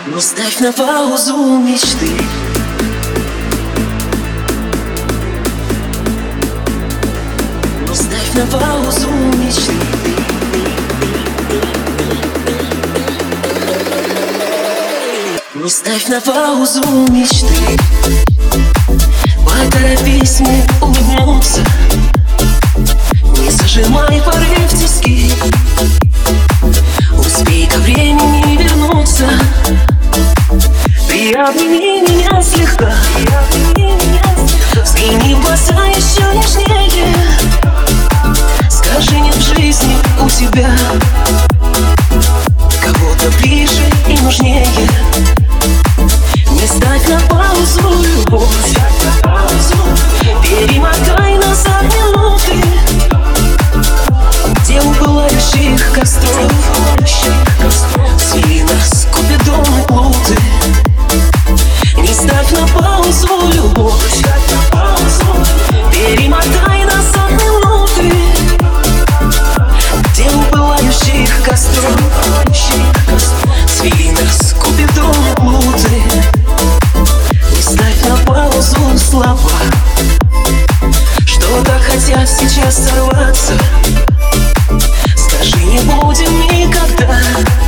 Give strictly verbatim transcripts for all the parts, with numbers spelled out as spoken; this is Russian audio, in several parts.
Но ставь на паузу мечты. Но ставь на паузу мечты. Не ставь на паузу мечты. Поторопись мне улыбнуться. Не зажимай порыв в тиски. Успей ко времени вернуться. Приобними меня слегка. Взгляни в глаза еще нежнее. Скажи, нет в жизни у тебя кого-то ближе и нужнее. Не ставь на паузу любовь. Перемотай назад минуты, где у пылающих костров свели нас Купидон и Плуты. Не ставь на паузу любовь. Перемотай назад минуты, где у пылающих костров свели нас Купидон и Плуты. Не ставь на паузу слова, что так хотят сейчас сорваться. Скажи, не будем никогда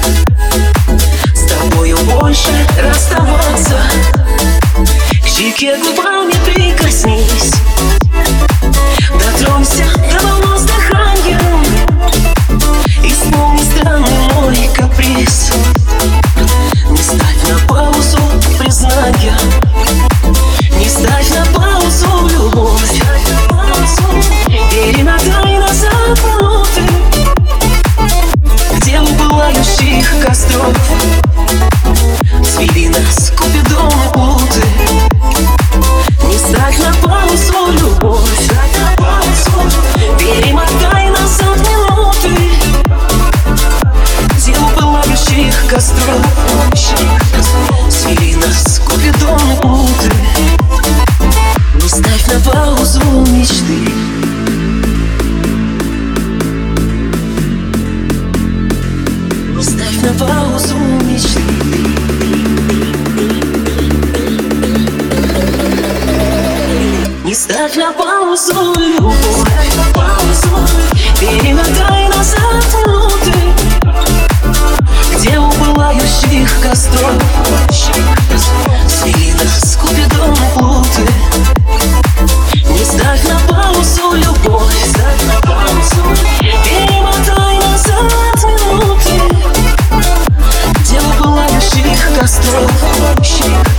с тобою больше расставаться. К щеке губами прикоснись, дотронься до волос дыханием. Исполни странный мой каприз. Не ставь на паузу признания. Не ставь на паузу любовь. Перемотай назад минуты, где у пылающих костров свели нас Купидон и Плуты. Не ставь на паузу любовь. Перемотай назад минуты, где у пылающих костров свели нас Купидон и Плуты. Не ставь на паузу мечты. Не ставь на паузу мечты. Не ставь на паузу любовь. Перемотай назад минуты, где у пылающих костров свели нас Купидон и Плуты. Не ставь на паузу любовь. Перемотай назад минуты, где у пылающих костров